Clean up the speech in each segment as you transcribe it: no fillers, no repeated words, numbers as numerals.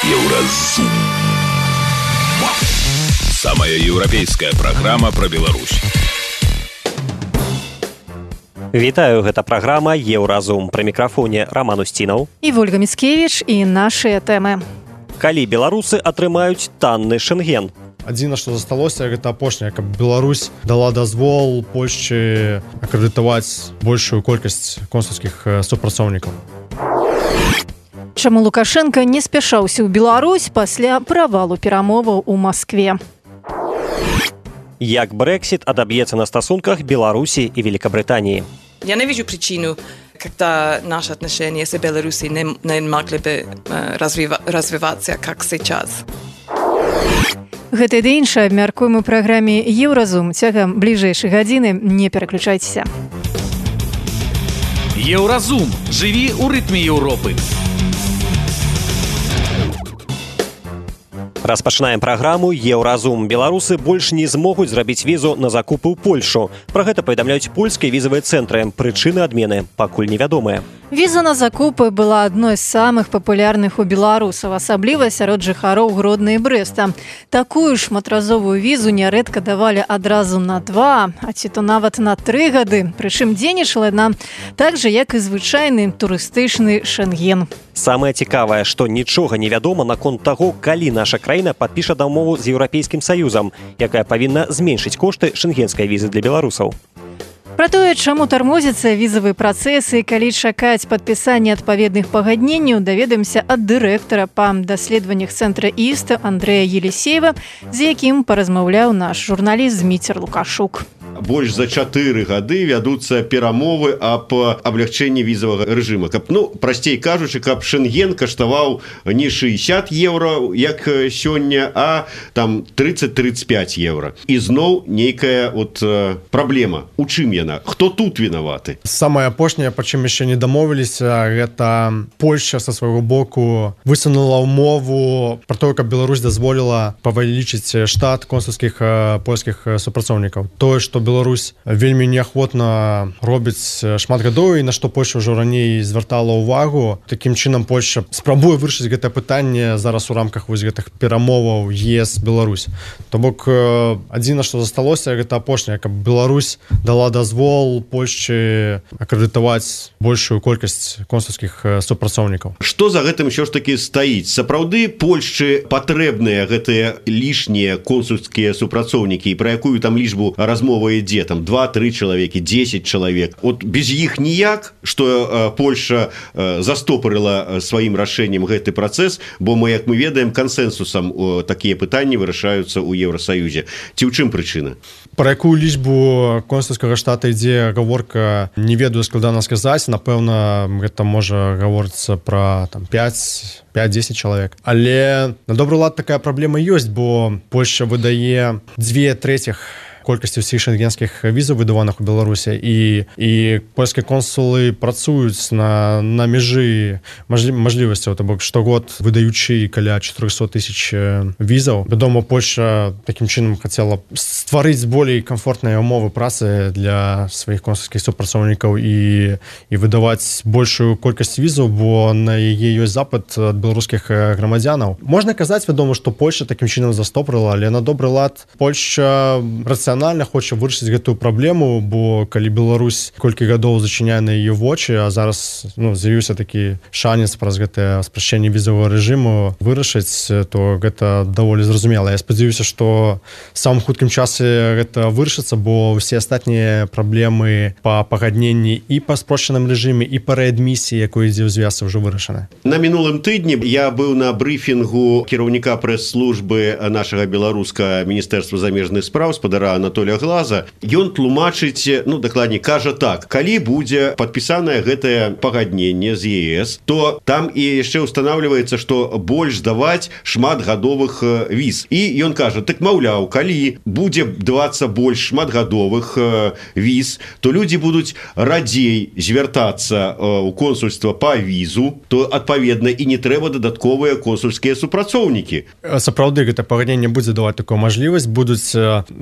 Еўразум. Самая еўрапейская праграма пра Беларусь. Вітаю, гэта праграма «Еўразум». Пры мікрафоне Роман Устінаў і Вольга Міцкевіч, і нашыя тэмы. Калі беларусы атрымаюць танны Шэнген? Адзіна, што засталося, гэта апошняе, каб Беларусь дала дазвол Польшчы акрэдытаваць большую колькасць консульскіх супрацоўнікаў. Чаму Лукашенко не спяшаўся ў Беларусь пасля правалу перамоваў у Маскве? Як Брексит адаб'ецца на стасунках Беларусі і Великобритании? Я не вижу причину, когда наши отношения с Беларусью не могли бы развиваться, как сейчас. Гэта і іншае абмяркуем у праграме «Еўразум». Цягам бліжэйшай гадзіны не пераключайцеся. Еўразум. Жыві ў рытме Еўропы. Распачынаем праграму «Еўразум». Беларусы больш не змогуць зрабіць візу на закупы ў Польшу. Пра гэта паведамляюць польскія візавыя цэнтры. Прычыны адмены пакуль невядомыя. Віза на закупы была адной з самых папулярных у беларусаў, асабліва сярод жыхароў Гродна і Брэста. Такую шматразовую візу нярэдка давалі адразу на 2, а ці то нават на 3 гады. Прычым дзейнічала яна так жа, як і звычайны турыстычны Шэнген. Самае цікавае, што нічога не вядома наконт таго, калі наша краіна падпіша дамову з Еўрапейскім Саюзам, якая павінна зменшыць кошты шэнгенскай візы для беларусаў. Пра тое, чаму тармозяцца візавыя працэсы і калі чакаць падпісання адпаведных пагадненняў, даведаемся ад дырэктара па даследаваннях цэнтра ІСТ Андрэя Елісеева, з якім паразмаўляў наш журналіст Зміцер Лукашук. Больш за 4 гады вядуцца перамовы аб аблягчэнні візавага рэжыма. Прасцей кажучы, каб Шэнген каштаваў не 60 еўра, як сёння, а там 30-35 еўра. І зноў нейкая праблема. У чым яна? Хто тут вінаваты? Самае апошняе, па чым яшчэ не дамовіліся, гэта Польшча са свайго боку высунула ўмову пра тое, каб Беларусь дазволіла павялічыць штат консульскіх польскіх супрацоўнікаў. Тое, што Беларусь вельмі неахвотна робіць шмат гадоў і на што Польша ўжо раней звяртала ўвагу. Такім чынам Польша спрабуе вырашыць гэтае пытанне зараз у рамках гэтых перамоваў ЕС-Беларусь. То бок адзіна, што засталося, гэта апошняе, каб Беларусь дала дазвол Польшчы акрэдытаваць большую колькасць консульскіх супрацоўнікаў. Што за гэтым ўсё ж такі стаіць? Сапраўды Польшчы патрэбныя гэтыя лішнія консульскія супрацоўнікі, і пра якую там лічбу размова ідзе, там 2-3 чалавекі, 10 чалавек. Без іх ніяк, што Польша застопарыла сваім рашэннем гэты працэс, бо як мы ведаем, кансэнсусам такія пытанні вырашаюцца ў Еўрасаюзе. Ці ў чым прычына? Пра якую лічбу консульскага штата ідзе гаворка, не ведаю, складана сказаць. Напэўна, гэта можа гаворыцца пра 5-10 чалавек. Але на добры лад такая праблема ёсць, бо Польшча выдае 2/3 колькасці ўсіх шэнгенскіх візаў выдаваных у Беларусі, і польскія консулы працуюць на мяжы мажлівасцяў, то бок штогод выдаючы каля 400 000 візаў. Вядома, Польша такім чынам хацела стварыць болей камфортныя умовы працы для сваіх консульскіх супрацоўнікаў і выдаваць большую колькасць візаў, бо на яе ёсць запыт ад беларускіх грамадзянаў. Можна казаць, вядома, што Польша такім чынам застопрыла, але на добры лад Польша рацыянальна хоча вырашыць гэтую праблему, бо калі Беларусь колькі гадоў зачыняе на яе вочы, а зараз з'явіўся такі шанец праз гэтае спрашчэнне візавага рэжыму вырашыць, то гэта даволі зразумела. Я спадзяюся, што самым хуткім часе гэта вырашыцца, бо ўсе астатнія праблемы па пагадненні і па спрошчаным рэжыме, і па рэадмісіі, якой ідзе ў звязцы, ўжо вырашаны. На мінулым тыдні я быў на брыфінгу кіраўніка прэс-службы нашага беларускага міністэрства замежных спраў, спадара Анатолія Глаза. Ён тлумачыць, дакладней, кажа так: калі будзе падпісанае гэтае пагадненне з ЕС, то там і яшчэ ўстанаўліваецца, што больш даваць шматгадовых віз. І ён кажа, так маўляў, калі будзе давацца больш шматгадовых віз, то людзі будуць радзей звяртацца ў консульства па візу, то адпаведна і не трэба дадатковыя консульскія супрацоўнікі. Сапраўды гэта пагадненне будзе даваць такую мажлівасць, будуць большая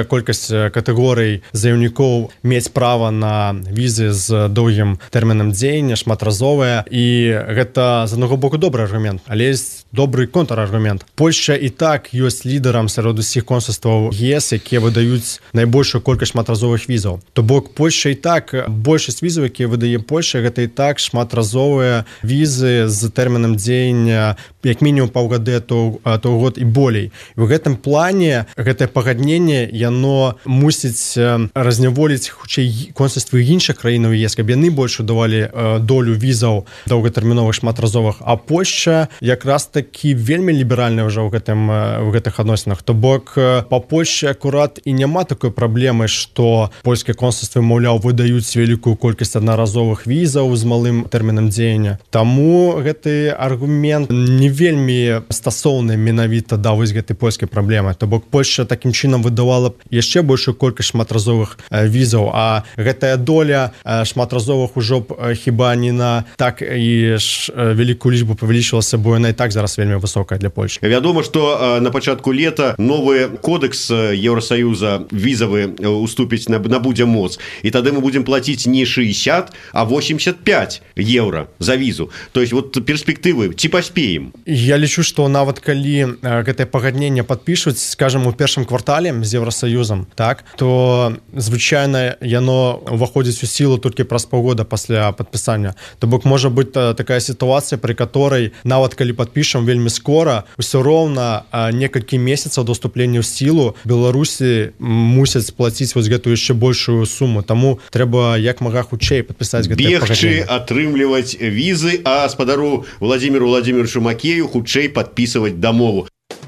колькасць катэгорый заяўнікоў мець права на візы з доўгім тэрмінам дзеяння, шматразовыя, і гэта з аднаго боку добры аргумент, але ёсць добры контраргумент. Польшча і так ёсць лідарам сярод усіх консульстваў ЕС, якія выдаюць найбольшую колькасць шматразовых візаў. То бок Польшча і так, большасць візаў, якія выдае Польшча, гэта і так шматразовыя візы з тэрмінам дзеяння як мінімум паўгады, то год і болей. І ў гэтым плане гэтае пагадненне, яно мусіць разняволіць хутчэй консульствы іншых краінаў ЕС, каб яны больш давалі долю візаў доўгатэрміновых шматразовых, а Польшча якраз такі вельмі ліберальная ўжо ў гэтых адносінах. То бок па Польшчы акурат і няма такой праблемы, што польскія консульствы, маўляў, выдаюць вялікую колькасць аднаразовых візаў з малым тэрмінам дзеяння. Таму гэты аргумент не вельмі стасоўны менавіта да вось гэтай польскай праблемы. То бок Польшча такім чынам выдавала б яшчэ большую колькасць шматразовых візаў, а гэтая доля шматразовых ужо б хіба не на так і вялікую лічбу павялічылася, бо яна і так зараз вельмі высокая для Польшчы. Вядома, што на пачатку лета новы кодекс Еўросаюза візавы уступіць набудзе моц, і тады мы будзем плаціць не 60, а 85 еўра за візу. То есть вот перспектывы, ці паспеем? Я лічу, што нават калі гэтае пагадненне падпішуць, скажам, у першым квартале з Еўросаюзам, так, то звычайна яно ўваходзіць у сілу толькі праз паўгода пасля падпісання. То бок можа быць такая сітуацыя, пры которой нават калі падпішам вельмі скора, усё роўна некалькі месяцаў до ўступлення ў сілу Беларусі мусяць плаціць вось гэтую яшчэ большую суму. Таму трэба як мага хутчэй падпісаць гэтае пагадненне. Бегчы атрымліваць візы, а спадару Владзіміру Владзіміровичу Макею хутчэй падпісваць дамову.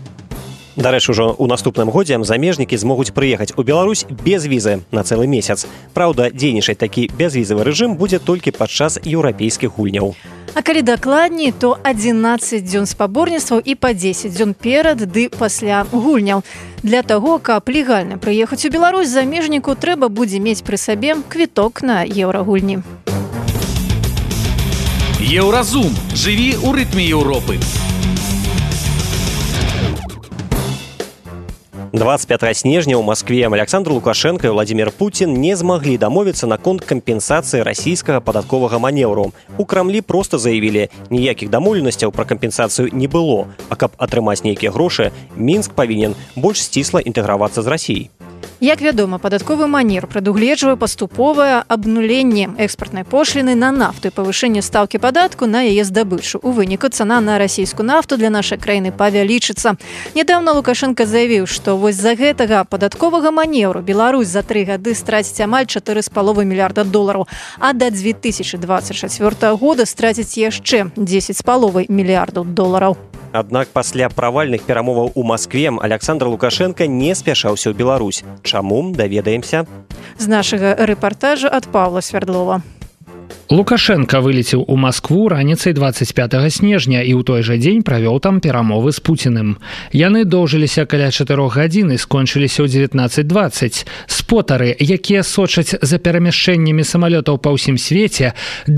Дарэчы, ужо ў наступным годзе замежнікі змогуць прыехаць у Беларусь без візы на цэлы месяц. Праўда, дзейнічаць такі бязвізавы рэжым будзе толькі падчас еўрапейскіх гульняў. А калі дакладней, то 11 дзён спаборніцтваў і па 10 дзён перад ды пасля гульняў. Для таго, каб легальна прыехаць у Беларусь, замежніку трэба будзе мець пры сабе квіток на еўрагульні. Еўразум. Жыві ў рытме Еўропы. 25 снежня ў Маскве Александр Лукашенко і Владимир Путин не змаглі дамовіцца наконт кампенсацыі расійскага падатковага манеўру. У Крамлі проста заявілі, ніякіх дамоўленасцяў пра кампенсацыю не было, а каб атрымаць нейкія грошы, Мінск павінен больш сцісла інтэгравацца з Расіяй. Як вядома, падатковы манер прадугледжвае паступовае абнуленне экспартнай пошліны на нафту і павышэнне стаўкі падатку на яе здабычу. У выніку цана на расійскую нафту для нашай краіны павялічыцца. Нядаўна Лукашенко заявіў, што вось з-за гэтага падатковага маневру Беларусь за 3 гады страціць амаль 4,5 мільярда долараў, а да 2024 года страціць яшчэ 10,5 мільярдаў долараў. Аднак пасля правальных перамоваў у Маскве Александр Лукашенко не спяшаўся ў Беларусь. Чаму, даведаемся. З нашага рэпартажа ад Павла Свердлова. Лукашенко вылетел у Москву раніцай 25 снежня і ў той жа дзень правёў там перамовы з Пуціным. Яны доўжыліся каля 4 гадзін і скончыліся ў 19:20. Спотары, якія сочаць за перамяшчэннямі самалётаў па ўсім свеце,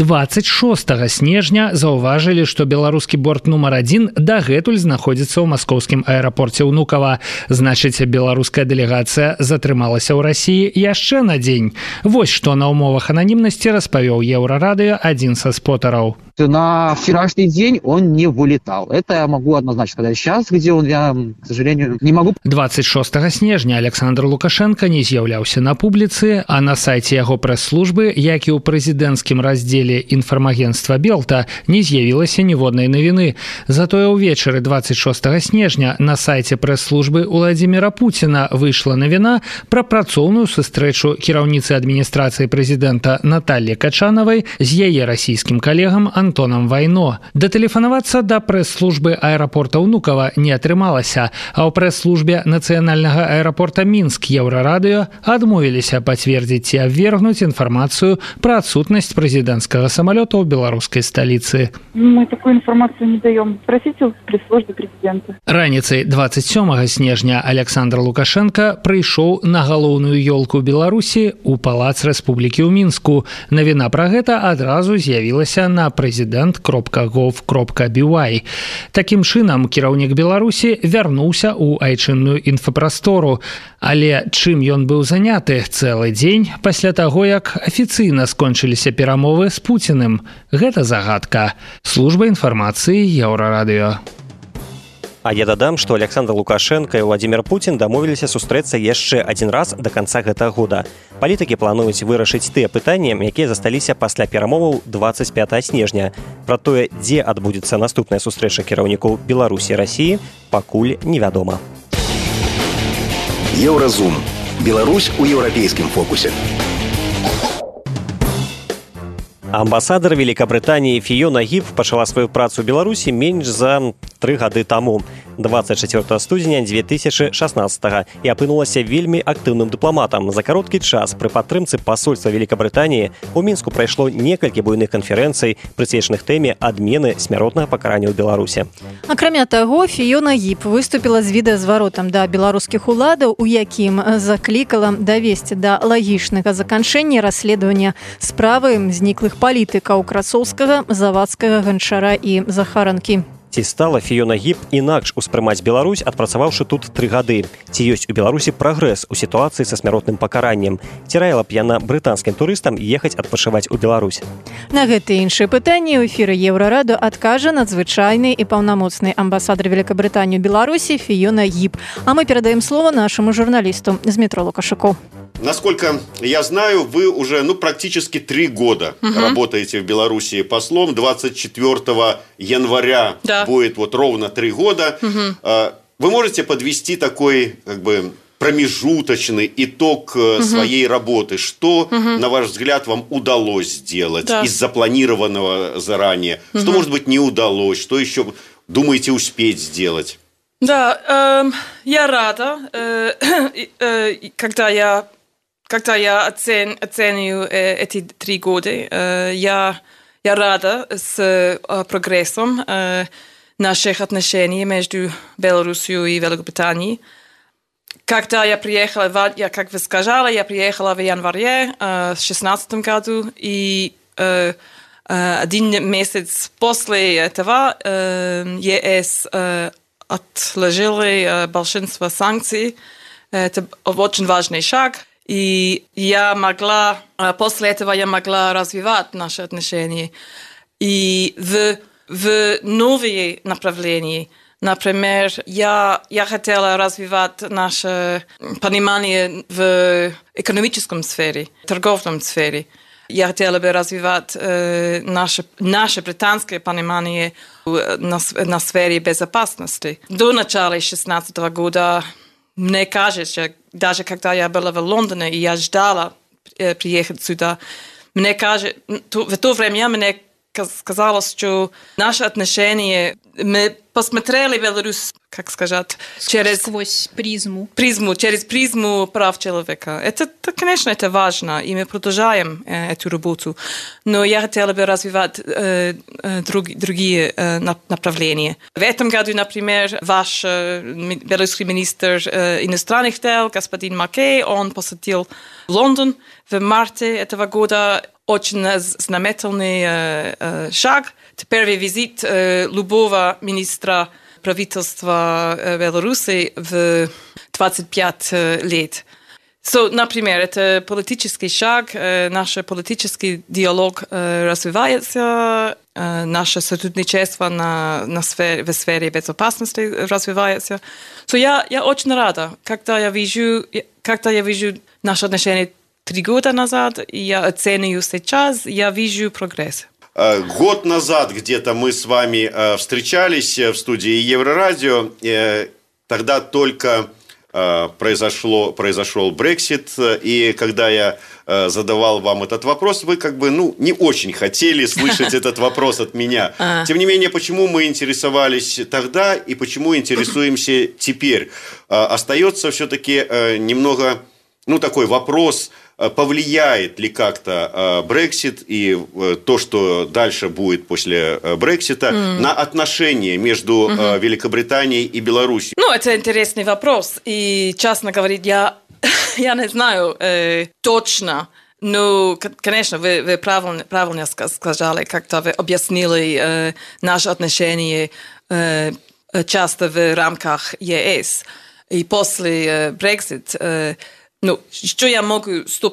26 снежня заўважылі, што беларускі борт нумар 1 дагэтуль знаходзіцца ў маскоўскім аэрапорце Унукова. Значыць, беларуская дэлегацыя затрымалася ў Расіі яшчэ на дзень. Вось што на ўмовах ананімнасці распавёў Еврорадио один со споттеров. На вчерашний день он не вылетал. Это я могу однозначно сказать. Сейчас, где он, я, к сожалению, не могу. 26 снежня Александр Лукашенко не з'яўляўся на публіцы, а на сайце яго прэс-службы, як і ў прэзідэнцкім раздзеле інфармагенцтва Белта, не з'явілася ніводнай навіны. Затое ўвечары 26 снежня на сайце прэс-службы Владимира Путина выйшла навіна пра працоўную сустрэчу кіраўніцы адміністрацыі прэзідэнта Натальі Качанавай з яе расійскім калегам Антоном Вайно. Датэлефанавацца да прэс-службы аэрапорта Унукова не атрымалася, а ў прэс-службе нацыянальнага аэрапорта Мінск Еўрарадыё адмовіліся пацвердзіць ці абвергнуць інфармацыю пра адсутнасць прэзідэнцкага самалёта ў беларускай сталіцы. Мы такую информацию не даем. Спросите в пресс-службе президента. Раніцай 27 снежня Александр Лукашенко прыйшоў на галоўную ёлку Беларусі ў палац Рэспублікі ў Мінску. Навіна пра гэта адразу з'явілася на прэзідэнцкім president.gov.by. Такім чынам кіраўнік Беларусі вярнуўся ў айчынную інфапрастору. Але чым ён быў заняты цэлы дзень пасля таго, як афіцыйна скончыліся перамовы з Пуціным? Гэта загадка. Служба інфармацыі Еўрарадыё. А я дадам, што Александр Лукашенко і Владимир Путин дамовіліся сустрэцца яшчэ адзін раз да канца гэтага года. Палітыкі плануюць вырашыць тыя пытанні, якія засталіся пасля перамоваў 25 снежня. Пра тое, дзе адбудзецца наступная сустрэча кіраўнікоў Беларусі і Расіі, пакуль невядома. Еўразум. Беларусь у еўрапейскім фокусе. Амбасадар Великабрытаніі Фіёна Гіб пачала сваю працу ў Беларусі менш за 3 гады таму, 24 студзеня 2016 і апынулася вельмі актыўным дыпламатам. За кароткі час пры падтрымцы пасольства Великабрытаніі у Мінску прайшло некалькі буйных канферэнцый, прысвечаных тэме адмены смяротнага пакарання ў Беларусі. Акрамя таго, Фіёна Гіб выступіла з відэазваротам да беларускіх уладаў, у якім заклікала давесці да лагічнага заканчэння расследавання справы зніклых палітыкаў Красоўскага, Завадскага, Ганчара і Захаранкі. Ці стала Фіёна Гіб інакш успрымаць Беларусь, адпрацаваўшы тут 3 гады? Ці ёсць у Беларусі прагрэс у сітуацыі са смяротным пакараннем? Ці раіла б яна брытанскім турыстам ехаць адпачываць у Беларусь? На гэтыя іншыя пытанні ў эфіры Еўрарадыё адкажа надзвычайны і паўнамоцны амбасадар Великабрытаніі ў Беларусі Фіёна Гіб. А мы перадаем слово нашаму журналісту Дмитру Лукашуку. Насколько я знаю, вы уже практически 3 года работаете в Беларуси послом. 24 января будет ровно 3 года. Вы можете подвести такой промежуточный итог своей работы? Что, на ваш взгляд, вам удалось сделать из запланированного заранее? Что, может быть, не удалось? Что еще думаете успеть сделать? Да, я рада, когда я оцениваю эти 3 года, я рада с прогрессом наших отношений между Беларусью и Великобританией. Когда я приехала, как вы сказали, я приехала в январе 2016 году, и 1 месяц после этого ЕС отложили большинство санкций. Это очень важный шаг. И после этого я могла развивать наши отношения. И в новые направления, например, я хотела развивать наше понимание в экономическом сфере, торговом сфере. Я хотела бы развивать наше британское понимание на сфере безопасности. До начала 2016 года, мне кажется, даже когда я была в Лондоне и я ждала приехать сюда, мне кажется, в то время мне казалось, что наши отношения, мы посмотрели Беларусь, как сказать, сквозь призму. Через призму прав человека. Это, конечно, это важно, и мы продолжаем эту работу. Но я хотела бы развивать другие направления. В этом году, например, ваш белорусский министр иностранных дел, господин Макей, он посетил Лондон в марте этого года. Очень знаменательный шаг. Первый визит любого министра правительства Беларуси в 25 лет. Например, это политический шаг, наш политический диалог развивается, наше сотрудничество в сфере безопасности развивается. Я очень рада, когда я вижу наши отношения 3 года назад, и я оцениваю сейчас, я вижу прогресс. Год назад где-то мы с вами встречались в студии Еврорадио. Тогда только произошел Брексит, и когда я задавал вам этот вопрос, вы не очень хотели слышать этот вопрос от меня. Тем не менее, почему мы интересовались тогда и почему интересуемся теперь? Остается все-таки немного, такой вопрос: повлияет ли как-то Брексит и то, что дальше будет после Брексита, на отношения между Великобританией и Беларусью? Это интересный вопрос. И, честно говоря, я не знаю точно, Ну, конечно, вы правильно сказали, когда вы объяснили наши отношения часто в рамках ЕС. И после Brexit, ну, что я могу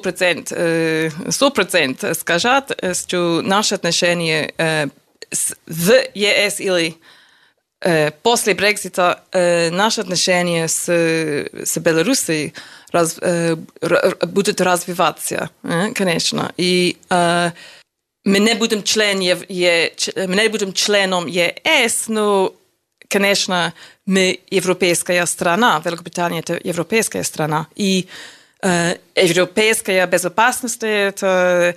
100% сказать, что наши отношения в ЕС или после Брексита наши отношения с Белоруссией будут развиваться, конечно. И мы не будем членом ЕС, но, конечно, мы европейская страна, Великобритания – это европейская страна. И европейская безопасность – это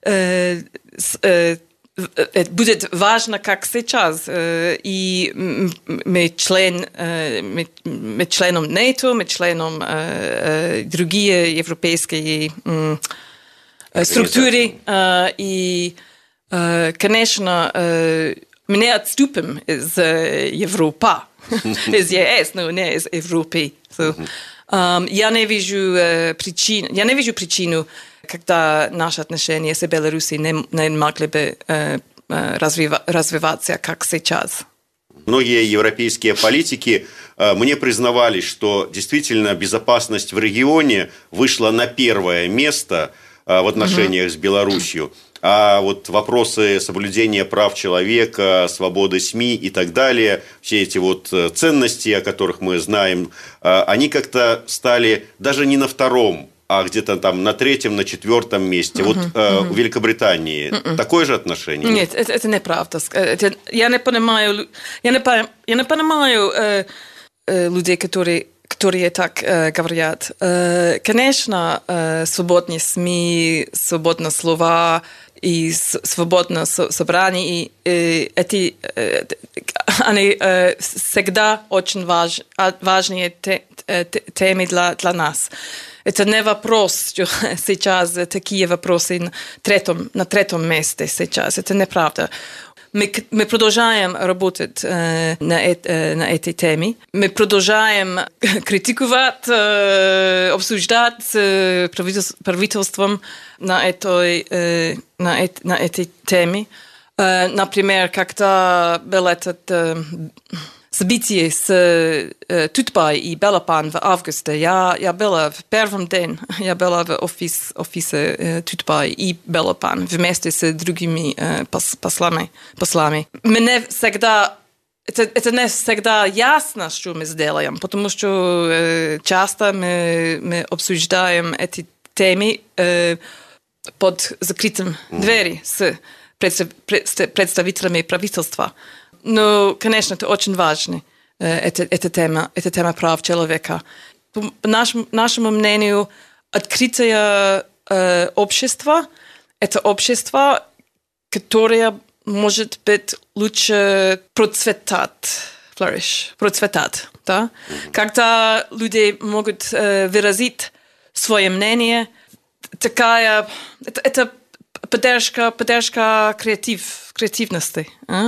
будет важно, как сейчас. И мы членом НАТО, мы членом другие европейские структуры. И, конечно, мы не отступим из Европы, из ЕС, но не из Европы. Я не вижу причину, когда наши отношения с Белоруссией не могли бы развиваться, как сейчас. Многие европейские политики мне признавались, что действительно безопасность в регионе вышла на первое место в отношениях с Белоруссией. А вот вопросы соблюдения прав человека, свободы СМИ и так далее, все эти вот ценности, о которых мы знаем, они как-то стали даже не на втором, а где-то там на третьем, на четвертом месте. Вот в Великобритании такое же отношение? Нет, это неправда. Я не понимаю людей, которые так говорят. Конечно, свободные СМИ, свободные слова и свободное собрание, они всегда очень важные темы для нас. Это не вопрос, что сейчас такие вопросы на третьем месте сейчас. Это неправда. Мы продолжаем работать на этой теме. Мы продолжаем критиковать, обсуждать с правительством на этой теме. Например, когда был этот событие с Тутбай и Белопан в августе, я была в первом день, я была в офисе Тутбай и Белопан вместе с другими послами. Мне всегда это не всегда ясно, что мы сделаем, потому что часто мы обсуждаем эти темы под закрытым дверью с представителями правительства. Но, конечно, это очень важно, эта тема прав человека. По нашему мнению, открытое общество – это общество, которое может быть лучше процветать. Да? Когда люди могут выразить свое мнение, это поддержка креативности.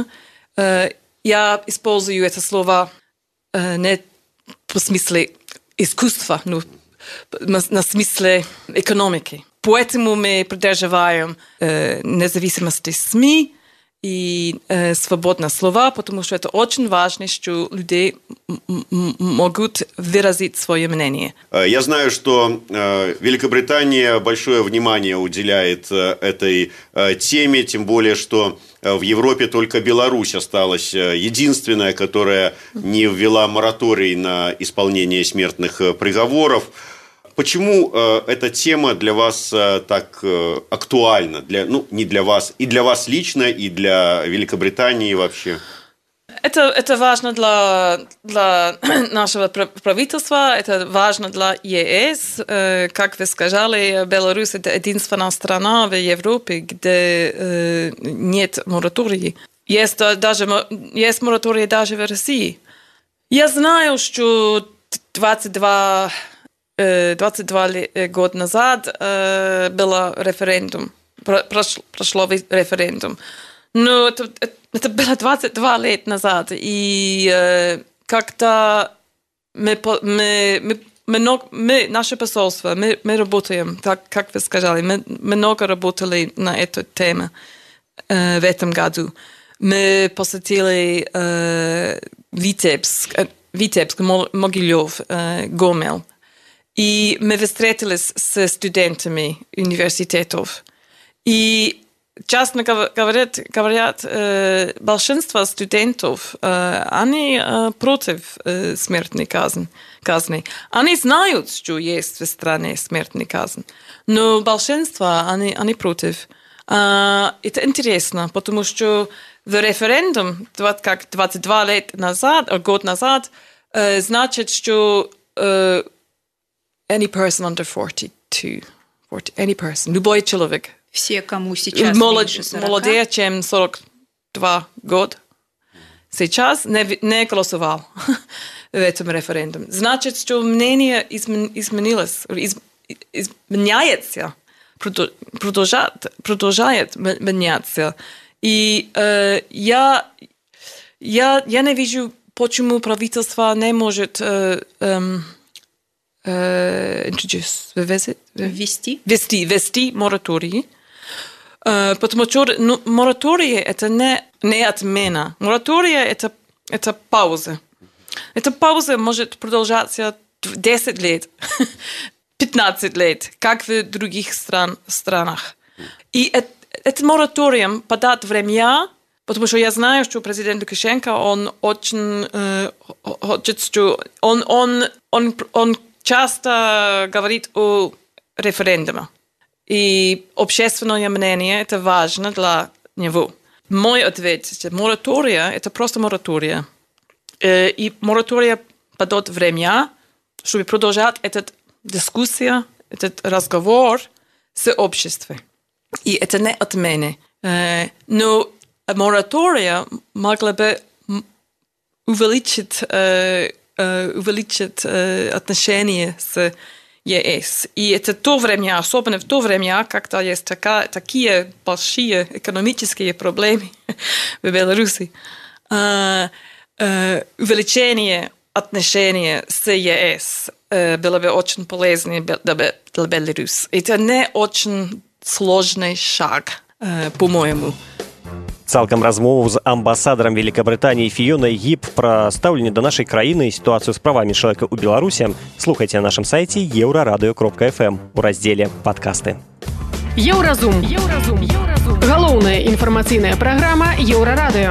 Я использую это слово не по смысле искусства, но на смысле экономики. Поэтому мы поддерживаем независимость СМИ и свободные слова, потому что это очень важно, что люди могут выразить свое мнение. Я знаю, что Великобритания большое внимание уделяет этой теме, тем более, что в Европе только Беларусь осталась единственная, которая не ввела мораторий на исполнение смертных приговоров. Почему эта тема для вас так актуальна? Не для вас, и для вас лично, и для Великобритании вообще? Это важно для нашего правительства, это важно для ЕС. Как вы сказали, Беларусь – это единственная страна в Европе, где нет моратория. Есть мораторий даже в России. Я знаю, что 22 года назад был референдум, прошло референдум. Но это было 22 лет назад. И когда мы наше посольство, мы работаем, так как вы сказали, мы много работали на эту тему в этом году. Мы посетили Витебск, Могилев, Гомель. И мы встретились с студентами университетов. И часто говорят, большинство студентов, они против смертной казни. Они знают, что есть в стране смертная казнь, но большинство, они против. Это интересно, потому что в референдум, как 22 год назад, значит, что any person under 42, any person, любой человек. Все, кому сейчас меньше 40. Молодее, чем 42 года, сейчас не голосовал в этом референдуме. Значит, что мнение изменилось, изменяется, продолжает меняться. И я не вижу, почему правительство не может ввести мораторий. Потому что моратория – это не отмена. Моратория – это пауза. Эта пауза может продолжаться 10 лет, 15 лет, как в других странах. И этот мораториум подать время, потому что я знаю, что президент Лукашенко, он очень хочет, что он часто говорит о референдуме. И общественное мнение – это важно для него. Мой ответ – моратория – это просто моратория. И моратория подает время, чтобы продолжать эту дискуссию, этот разговор с обществом. И это не отмена. Но моратория могла бы увеличить отношения с ЕС. И это то время, особенно в то время, когда есть такие большие экономические проблемы в Беларуси, увеличение отношений с ЕС было бы очень полезно для Беларуси. Это не очень сложный шаг, по-моему. Цалкам размову з амбасадарам Великобрытании Фіёнай Гіп пра стаўленне да нашай краіны і сітуацыю з правамі чалавека ў Беларусі слухайце на нашым сайце еўрарадыё.фм у раздзеле «Падкасты». Еўразум. Галоўная інфармацыйная праграма Еўрарадыё.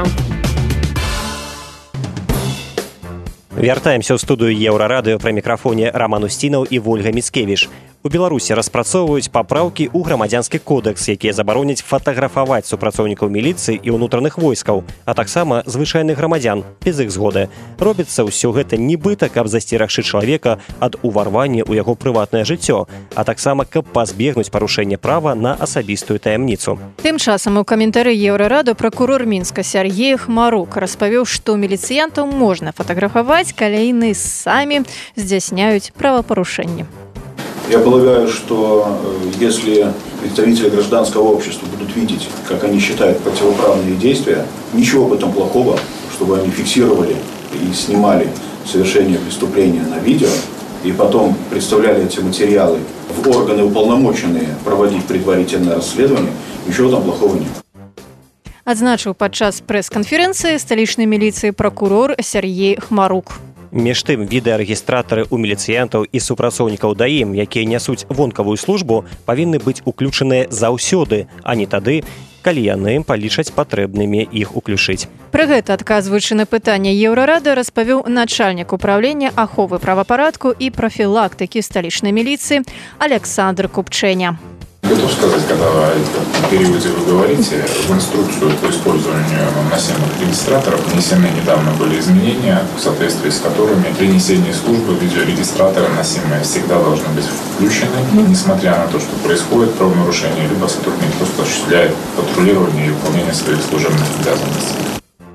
Вяртаемся ў студыю Еўрарадыё, пры мікрафоне Раман Усцінаў і Вольга Міцкевіч. У Беларусі распрацоўваюць папраўкі ў грамадзянскі кодэкс, якія забароняць фатаграфаваць супрацоўнікаў міліцыі і ўнутраных войскаў, а таксама звычайных грамадзян без іх згоды. Робіцца ўсё гэта нібыта, каб засцерагчы чалавека ад уварвання ў яго прыватнае жыццё, а таксама каб пазбегнуць парушэння права на асабістую таямніцу. Тым часам у каментары Еўрараду пракурор Мінска Сергей Хмарук распавёў, што міліцыянтаў можна фатаграфаваць, калі яны самі здзяйсняюць правапарушэнні. Я полагаю, что если представители гражданского общества будут видеть, как они считают противоправные действия, ничего в этом плохого, чтобы они фиксировали и снимали совершение преступления на видео, и потом представляли эти материалы в органы, уполномоченные проводить предварительное расследование, ничего там плохого нет. Адзначыў падчас прэс-канферэнцыі сталічнай міліцыі пракурор Сергей Хмарук. Між тым, відэарэгістратары ў міліцыянтаў і супрацоўнікаў ДАІ, якія нясуць вонкавую службу, павінны быць уключаныя заўсёды, а не тады, калі яны палічаць патрэбнымі іх уключыць. Пры гэта, адказваючы на пытанне Еўрарады, распавёў начальнік управлення аховы правапарадку і прафілактыкі сталічнай міліцыі Александр Купчэня. Готов сказать, когда о периоде вы говорите, в инструкцию по использованию носимых регистраторов внесены недавно были изменения, в соответствии с которыми при несении службы видеорегистраторы носимые всегда должны быть включены, несмотря на то, что происходит правонарушение, либо сотрудник просто осуществляет патрулирование и выполнение своих служебных обязанностей.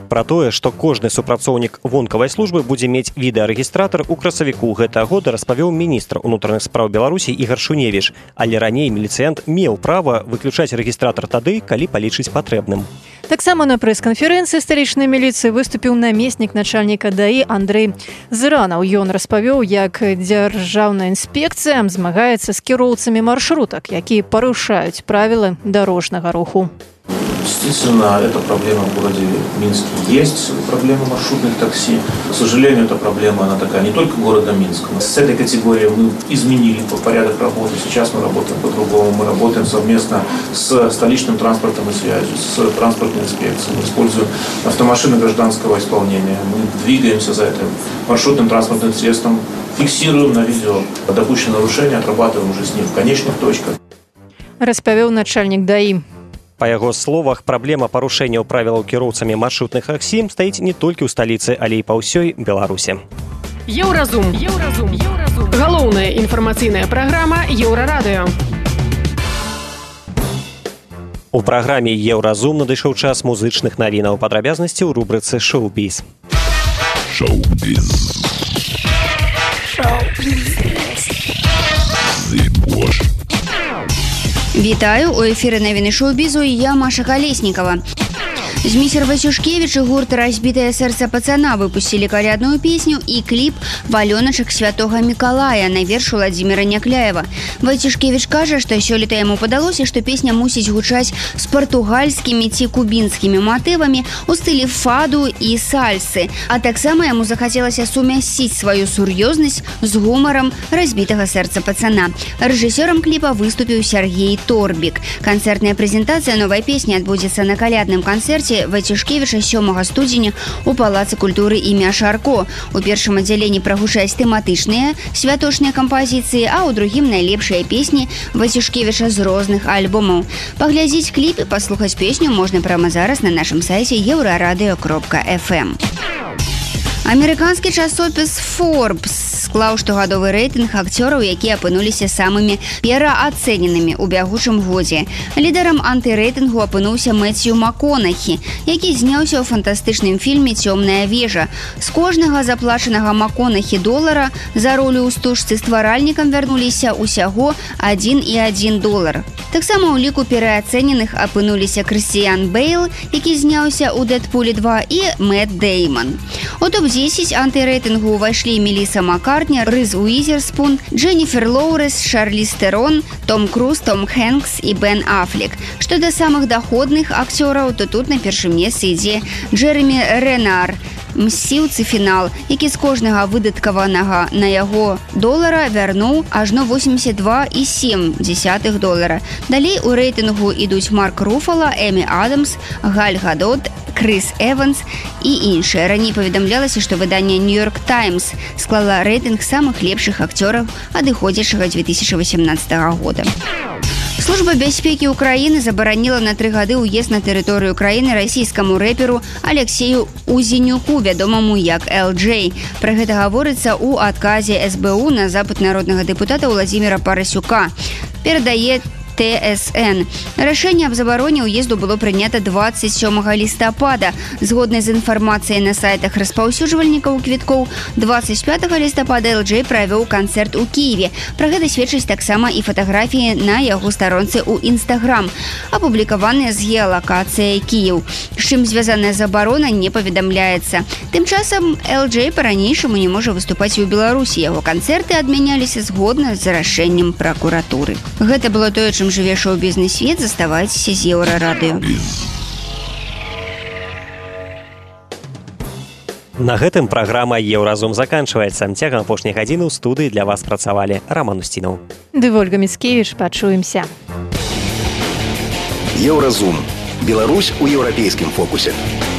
пра тое, што кожны супрацоўнік вонкавай службы будзе мець відэарэгістратар у красавіку гэтага года, распавёў міністр унутраных спраў Беларусі Ігар Шуневіч. Але раней міліцыянт меў права выключаць рэгістратар тады, калі палічыць патрэбным. Таксама на прэс-канферэнцыі сталічнай міліцыі выступіў намеснік начальніка ДАІ Андрэй Зыранаў. Ён распавёў, як дзяржаўная інспекцыя змагаецца з кіроўцамі маршрутак, якія парушаюць правілы дарожнага руху. Действительно, эта проблема в городе Минске есть, проблема маршрутных такси. К сожалению, эта проблема, она такая не только города Минска. С этой категорией мы изменили порядок работы. Сейчас мы работаем по-другому. Мы работаем совместно с столичным транспортом и связью, с транспортной инспекцией. Мы используем автомашины гражданского исполнения. Мы двигаемся за этим маршрутным транспортным средством, фиксируем на видео допущенное нарушение, отрабатываем уже с ним в конечных точках. Распавёў начальнік ДАІ. Па яго словах, праблема парушэнняў правілаў кіроўцамі маршрутных таксі стаіць не толькі ў сталіцы, але і па ўсёй Беларусі. Еўразум. Галоўная інфармацыйная праграма Еўрарадыё. У праграме Еўразум надышоў час музычных навінаў. Падрабязнасці ў рубрыцы «Шоу-біз». Вітаю, у эфіры навіны шоу-бізу і я, Маша Калеснікава. Зміцер Васюшкевіч і гурт «Разбітае сэрца пацана» выпусцілі калядную песню і кліп «Валёначак святога Мікалая» на верш Владзіміра Някляева. Васюшкевіч кажа, што сёлета яму падалося, што песня мусіць гучаць з партугальскімі ці кубінскімі матывамі у стылі фаду і сальсы, а таксама яму захацелася сумясціць сваю сур'ёзнасць з гумарам «Разбітага сэрца пацана». Рэжысёрам кліпа выступіў Сергей Торбік. Канцэртная прэзентацыя новай песні адбудзецца на калядным канцэрце Васюшкевіча 7 студзеня у Палацы культуры імя Шарко. У першым аддзяленні прагучаць тэматычныя святочныя кампазіцыі, а ў другім найлепшыя песні Васюшкевіча з розных альбомаў. Паглядзець кліп і паслухаць песню можна прямо зараз на нашым сайце euradio.fm. Амерыканскі часопіс Forbes склаў штогадовы рэйтынг акцёраў, якія апынуліся самымі пераацэненымі ў бягучым годзе. Лідарам антырэйтынгу апынуўся Мэцью МакКонахі, які зняўся ў фантастычным фільме «Цёмная вежа». З кожнага заплачанага МакКонахі долара за ролю ў стужцы стваральнікам вярнуліся ўсяго $1,1. Таксама ў ліку пераацэненых апынуліся Крыстыян Бэйл, які зняўся ў «Дэдпуле 2», і Мэтт Дэйман. У топ-10 антырэйтынгу ўвайшлі Меліса Маккартні, Рыз Уізерспун, Дженніфер Лоурес, Шарліз Тэрон, Том Круз, Том Хэнкс і Бен Аффлек. Што да самых даходных акцёраў, то тут на першым месцы ідзе Джэремі Рэнар, мсціўцы фінал, які з кожнага выдаткаванага на яго долара вярнуў ажно $82,7. Далей у рэйтынгу ідуць Марк Руфала, Эмі Адамс, Галь Гадот, Крыс Эванс і іншыя. Раней паведамлялася, што выданне «Нью-Йорк Таймс» склала рэйтынг самых лепшых акцёраў адыходзячага 2018 года. Служба бяспекі Украіны забараніла на 3 гады ўезд на тэрыторыю краіны расійскаму рэперу Алексею Узенюку, вядомаму як LJ. Пра гэта гаворыцца ў адказе СБУ на запыт народнага дэпутата Владзіміра Парасюка. Перадае ТСН. Рашэнне аб забароне ўезду было прынята 27 лістапада. Згодна з інфармацыяй на сайтах распаўсюджвальнікаў квіткоў, 25 лістапада LJ правёў канцэрт у Кіеве. Пра гэта сведчыць таксама і фатаграфіі на яго старонцы ў Інстаграм, апублікаваныя з геалакацыяй Кіеў. З чым звязаная забарона, не паведамляецца. Тым часам LJ па-ранейшаму не можа выступаць у Беларусі. Яго канцэрты адмяняліся згодна з рашэннем пракуратуры. Гэта было тое, чым жыве шоу-бізнес-свет. Заставайцеся з Еўрарадыё. На гэтым праграма «Еўразум» заканчваецца. Цягам апошняй гадзіны ў студыі для вас працавалі Раман Усцінаў. Ды Вольга Міцкевіч. Пачуемся. Еўразум. Беларусь у еўрапейскім фокусе.